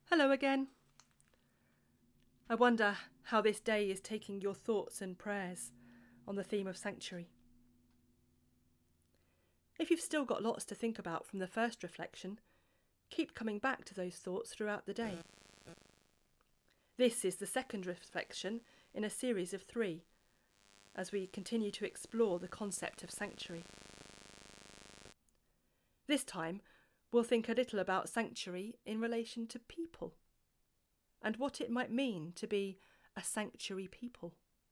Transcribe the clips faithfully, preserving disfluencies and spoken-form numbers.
Hello again. I wonder how this day is taking your thoughts and prayers on the theme of sanctuary. If you've still got lots to think about from the first reflection, keep coming back to those thoughts throughout the day. This is the second reflection in a series of three, as we continue to explore the concept of sanctuary. This time, we'll think a little about sanctuary in relation to people, and what it might mean to be a sanctuary people.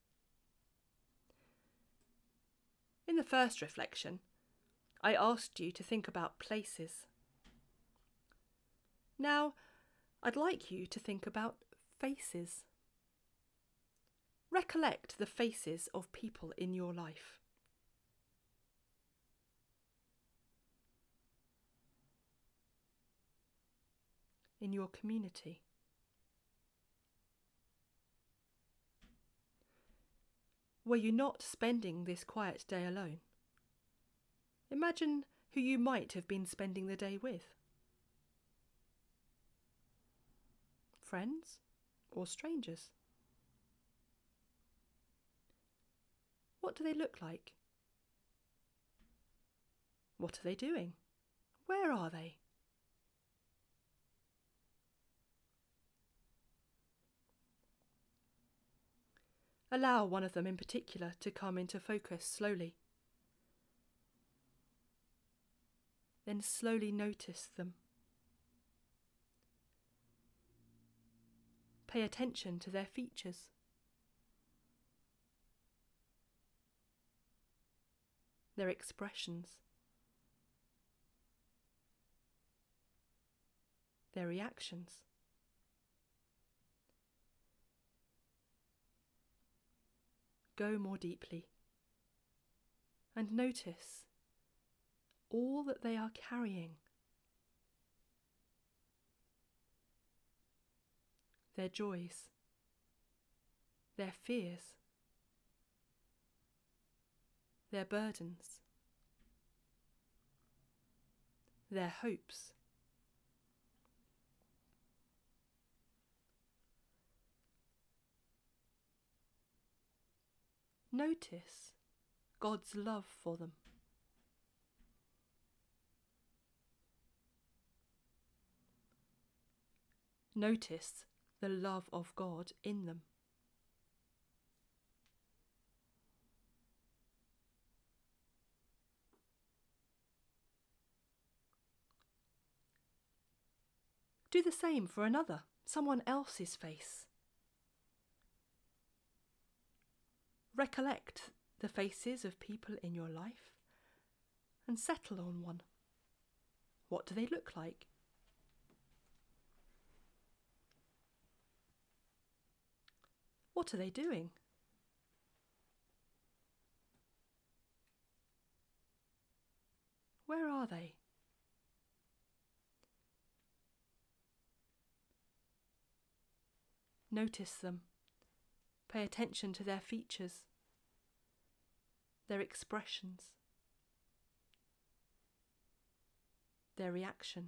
In the first reflection, I asked you to think about places. Now, I'd like you to think about faces. Recollect the faces of people in your life. In your community. Were you not spending this quiet day alone? Imagine who you might have been spending the day with. Friends or strangers? What do they look like? What are they doing? Where are they? Allow one of them in particular to come into focus slowly. Then slowly notice them. Pay attention to their features. Their expressions. Their reactions. Go more deeply and notice all that they are carrying. Their joys, their fears, their burdens, their hopes. Notice God's love for them. Notice the love of God in them. Do the same for another, someone else's face. Recollect the faces of people in your life and settle on one. What do they look like? What are they doing? Where are they? Notice them. Pay attention to their features, their expressions, their reactions.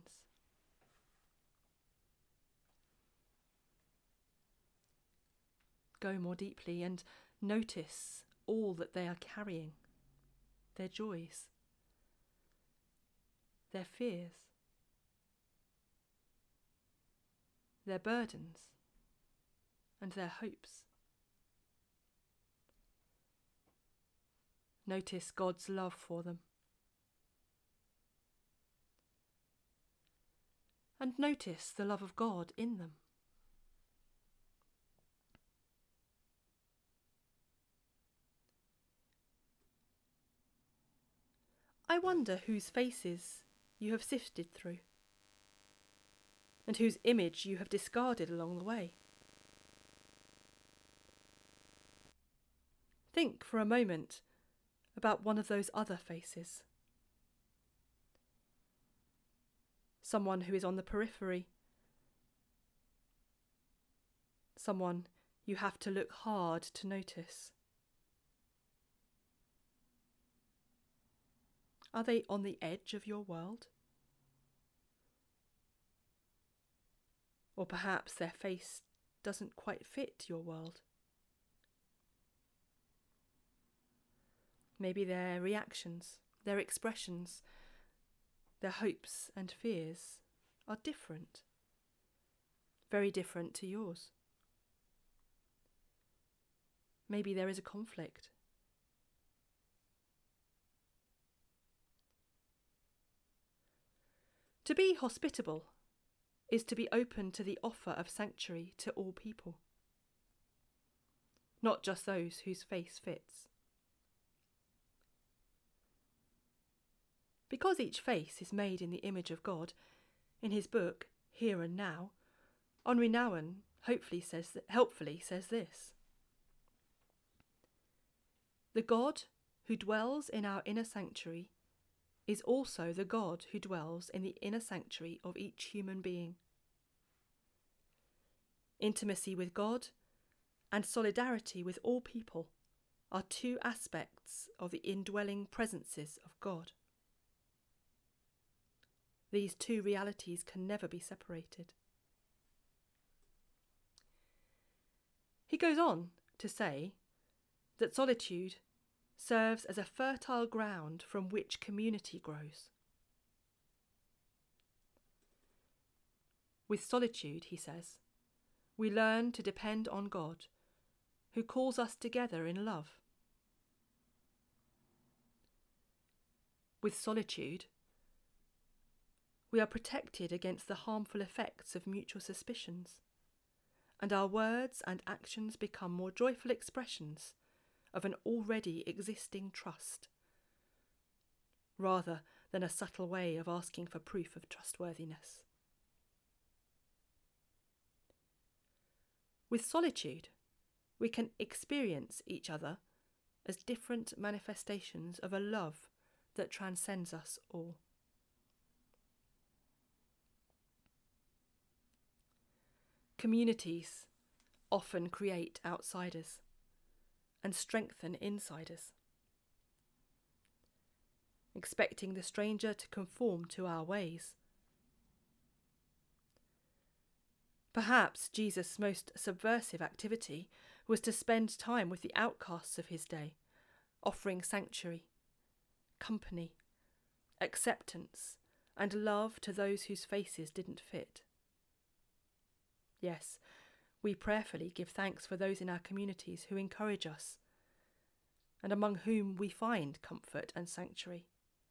Go more deeply and notice all that they are carrying, their joys, their fears, their burdens, and their hopes. Notice God's love for them. And notice the love of God in them. I wonder whose faces you have sifted through, and whose image you have discarded along the way. Think for a moment about one of those other faces. Someone who is on the periphery. Someone you have to look hard to notice. Are they on the edge of your world? Or perhaps their face doesn't quite fit your world. Maybe their reactions, their expressions, their hopes and fears are different, very different to yours. Maybe there is a conflict. To be hospitable is to be open to the offer of sanctuary to all people, not just those whose face fits. Because each face is made in the image of God, in his book, Here and Now, Henri Nouwen hopefully says that, helpfully says this: the God who dwells in our inner sanctuary is also the God who dwells in the inner sanctuary of each human being. Intimacy with God and solidarity with all people are two aspects of the indwelling presences of God. These two realities can never be separated. He goes on to say that solitude serves as a fertile ground from which community grows. With solitude, he says, we learn to depend on God, who calls us together in love. With solitude, we are protected against the harmful effects of mutual suspicions, and our words and actions become more joyful expressions of an already existing trust, rather than a subtle way of asking for proof of trustworthiness. With solitude, we can experience each other as different manifestations of a love that transcends us all. Communities often create outsiders and strengthen insiders, expecting the stranger to conform to our ways. Perhaps Jesus' most subversive activity was to spend time with the outcasts of his day, offering sanctuary, company, acceptance, and love to those whose faces didn't fit. Yes, we prayerfully give thanks for those in our communities who encourage us, and among whom we find comfort and sanctuary.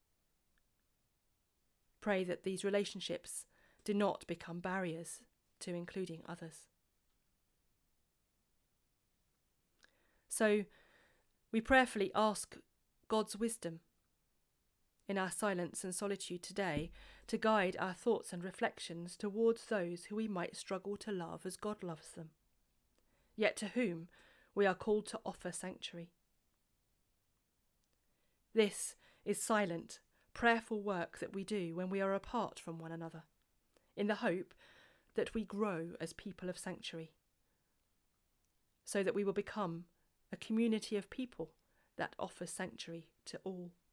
Pray that these relationships do not become barriers to including others. So, we prayerfully ask God's wisdom in our silence and solitude today to guide our thoughts and reflections towards those who we might struggle to love as God loves them, yet to whom we are called to offer sanctuary. This is silent, prayerful work that we do when we are apart from one another, in the hope that we grow as people of sanctuary, so that we will become a community of people that offers sanctuary to all.